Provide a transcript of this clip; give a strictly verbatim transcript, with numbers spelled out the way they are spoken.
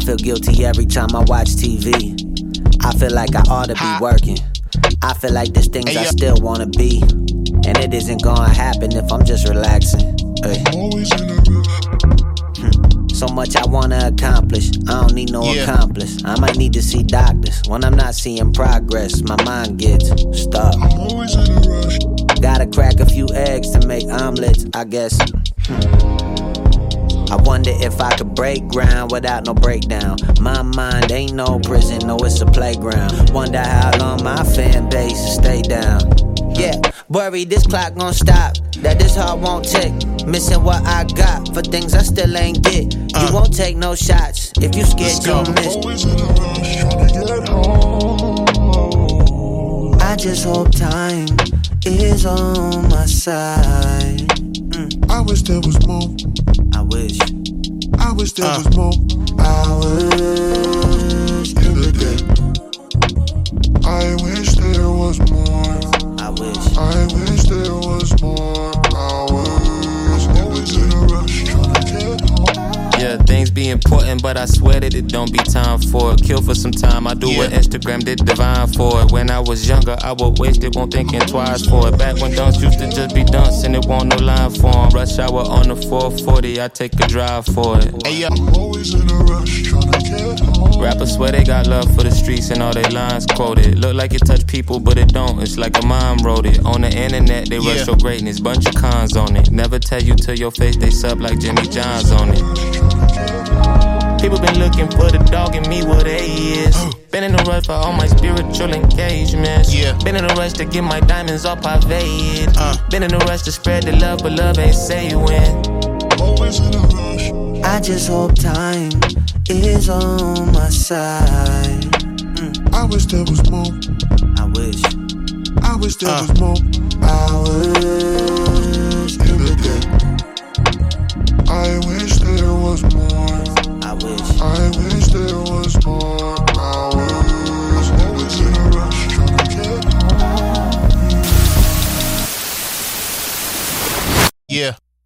feel guilty every time I watch T V. I feel like I ought to be working. I feel like there's things I still wanna be, and it isn't gonna happen if I'm just relaxing. Ay. Hmm. So much I wanna accomplish, I don't need no yeah. accomplice. I might need to see doctors when I'm not seeing progress. My mind gets stuck. I'm always in a rush. Gotta crack a few eggs to make omelets, I guess. Hmm. I wonder if I could break ground without no breakdown. My mind ain't no prison, no, it's a playground. Wonder how long my fan base will stay down. Yeah, worry this clock gon' stop, that this heart won't tick. Missing what I got for things I still ain't get. You uh, won't take no shots if you scared you'll miss. Always in a rush, trying to get home. I just hope time is on my side. Mm. I wish there was more. I wish. I wish there uh. was more hours in the day. I wish there was more. I wish. I wish there was more hours. Always in a rush, trying to get home. Yeah, things be important, but I swear that it don't be time for it. Kill for some time, I do yeah. what Instagram did divine for it. When I was younger, I would waste it, won't thinking twice for it. Back when dunks used to just be dunks and it won't no line for 'em. Rush hour on the four forty, I take a drive for it. Hey, yeah. I'm always in a rush, trying to get home. Rappers swear they got love for the streets and all they lines quoted. Look like it touch people, but it don't. It's like a mom wrote it. On the internet, they rush yeah. your greatness, bunch of cons on it. Never tell you to your face, they sub like Jimmy John's on it. People been looking for the dog in me, what they is. Been in a rush for all my spiritual engagements. Yeah. Been in a rush to get my diamonds all paved. Uh. Been in a rush to spread the love, but love ain't say when. Always in a rush. I just hope time is on my side. Mm. I wish there was more. I wish. I wish there uh. was more hours